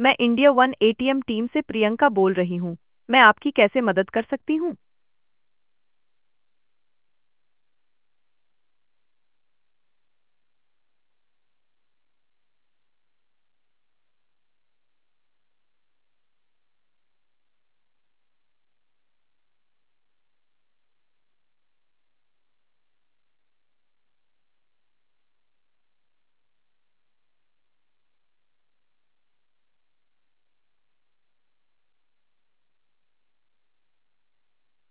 मैं India one ATM team से प्रियंका बोल रही हूँ। मैं आपकी कैसे मदद कर सकती हूँ?